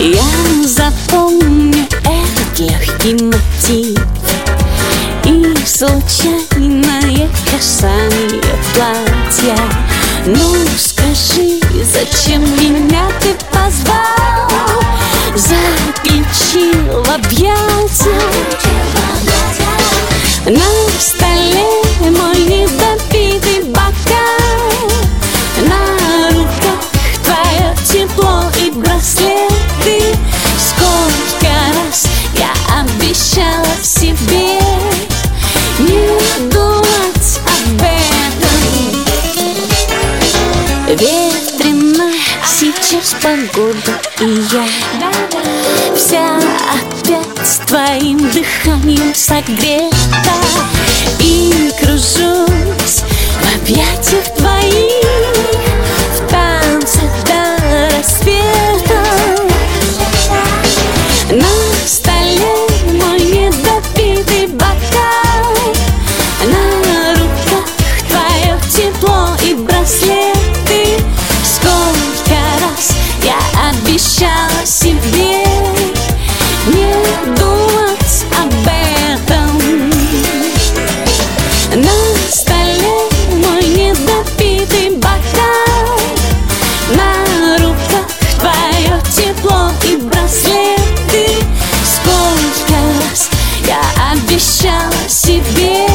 Я запомню этот легкий мотив и случайное касание платья. Ну скажи, зачем меня ты позвал, заключил в объятия? На столе мой недопитый бокал, на руках твое тепло и браслеты. Сколько раз я обещала себе не думать об этом. Ветрено сейчас погода, и я вся опять твоим дыханием согрета и кружусь в объятиях твоих, в танце до рассвета. На столе мой недопитый бокал, на руках твое тепло и браслеты. Сколько раз я обещала себе не думать об этом. На столе мой недопитый бокал, на руках твое тепло и браслеты. Сколько раз я обещала себе